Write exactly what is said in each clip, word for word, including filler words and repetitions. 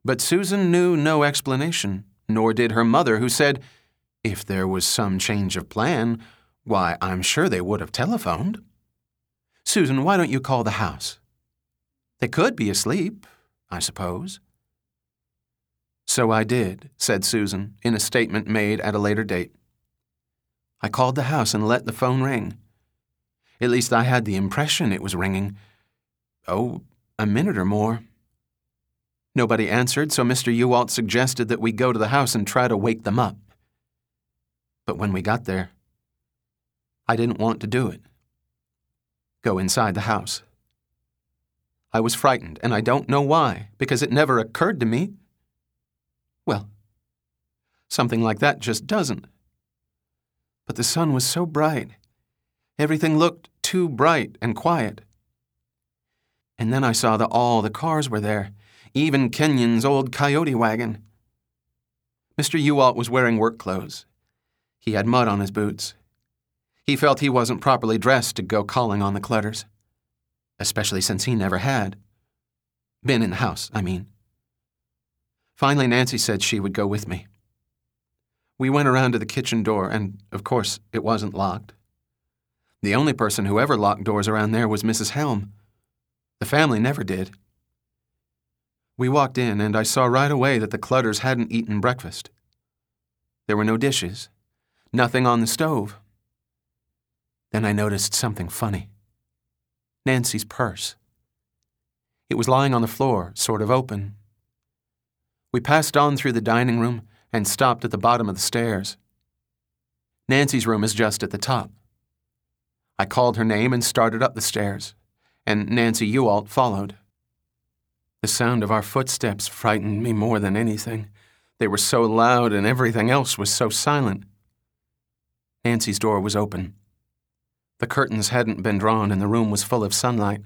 But Susan knew no explanation, nor did her mother, who said, if there was some change of plan, why, I'm sure they would have telephoned. Susan, why don't you call the house? They could be asleep, I suppose. So I did, said Susan, in a statement made at a later date. I called the house and let the phone ring. At least I had the impression it was ringing. Oh, a minute or more. Nobody answered, so Mister Ewalt suggested that we go to the house and try to wake them up. But when we got there, I didn't want to do it. Go inside the house. I was frightened, and I don't know why, because it never occurred to me. Well, something like that just doesn't. But the sun was so bright. Everything looked too bright and quiet. And then I saw that all the cars were there, even Kenyon's old coyote wagon. Mister Ewalt was wearing work clothes. He had mud on his boots. He felt he wasn't properly dressed to go calling on the Clutters, especially since he never had. Been in the house, I mean. Finally, Nancy said she would go with me. We went around to the kitchen door, and, of course, it wasn't locked. The only person who ever locked doors around there was Missus Helm. The family never did. We walked in, and I saw right away that the Clutters hadn't eaten breakfast. There were no dishes, nothing on the stove. Then I noticed something funny. Nancy's purse. It was lying on the floor, sort of open. We passed on through the dining room and stopped at the bottom of the stairs. Nancy's room is just at the top. I called her name and started up the stairs, and Nancy Ewalt followed. The sound of our footsteps frightened me more than anything. They were so loud and everything else was so silent. Nancy's door was open. The curtains hadn't been drawn and the room was full of sunlight.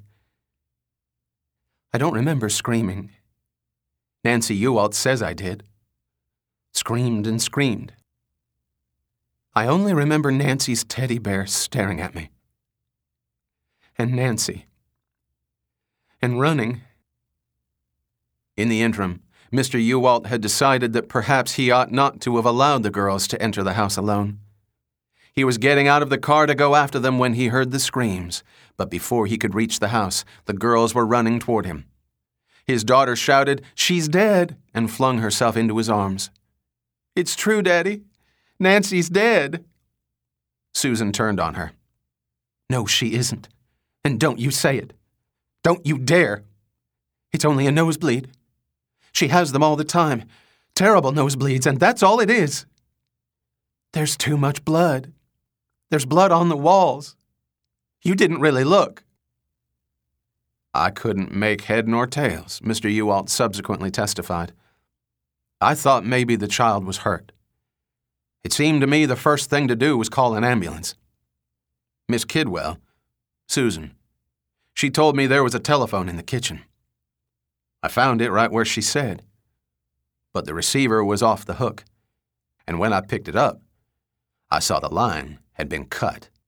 I don't remember screaming. Nancy Ewalt says I did. Screamed and screamed. I only remember Nancy's teddy bear staring at me. And Nancy. And running. In the interim, Mister Ewalt had decided that perhaps he ought not to have allowed the girls to enter the house alone. He was getting out of the car to go after them when he heard the screams, but before he could reach the house, the girls were running toward him. His daughter shouted, "She's dead," and flung herself into his arms. "It's true, Daddy. Nancy's dead." Susan turned on her. "No, she isn't. And don't you say it. Don't you dare. It's only a nosebleed. She has them all the time. Terrible nosebleeds, and that's all it is. There's too much blood. There's blood on the walls. You didn't really look." I couldn't make head nor tails, Mister Ewalt subsequently testified. I thought maybe the child was hurt. It seemed to me the first thing to do was call an ambulance. Miss Kidwell, Susan, she told me there was a telephone in the kitchen. I found it right where she said. But the receiver was off the hook, and when I picked it up, I saw the line had been cut.